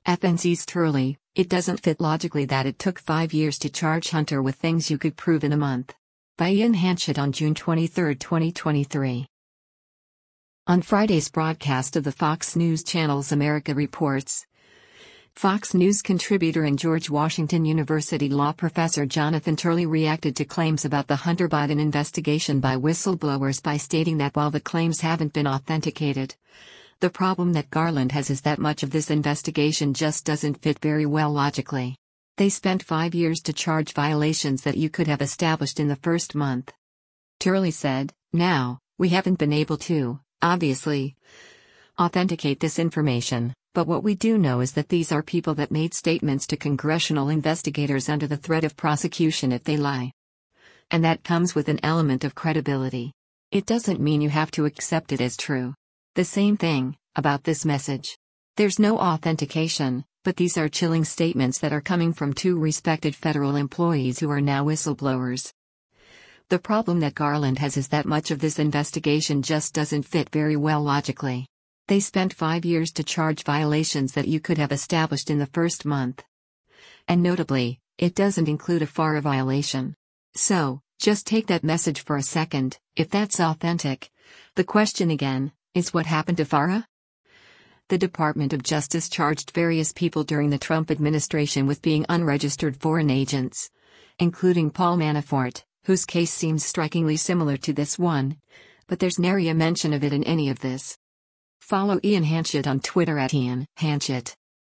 FNC's Turley, it doesn't fit logically that it took 5 years to charge Hunter with things you could prove in a month. By Ian Hanchett on June 23, 2023. On Friday's broadcast of the Fox News Channel's America Reports, Fox News contributor and George Washington University law professor Jonathan Turley reacted to claims about the Hunter Biden investigation by whistleblowers by stating that while the claims haven't been authenticated, the problem that Garland has is that much of this investigation just doesn't fit very well logically. They spent 5 years to charge violations that you could have established in the first month. Turley said, "Now, we haven't been able to, obviously, authenticate this information, but what we do know is that these are people that made statements to congressional investigators under the threat of prosecution if they lie. And that comes with an element of credibility. It doesn't mean you have to accept it as true. The same thing about this message. There's no authentication, but these are chilling statements that are coming from two respected federal employees who are now whistleblowers. The problem that Garland has is that much of this investigation just doesn't fit very well logically. They spent 5 years to charge violations that you could have established in the first month. And notably, it doesn't include a FARA violation. So, just take that message for a second. If that's authentic, the question again is what happened to FARA? The Department of Justice charged various people during the Trump administration with being unregistered foreign agents, including Paul Manafort, whose case seems strikingly similar to this one, but there's nary a mention of it in any of this. Follow Ian Hanchett on Twitter at Ian Hanchett.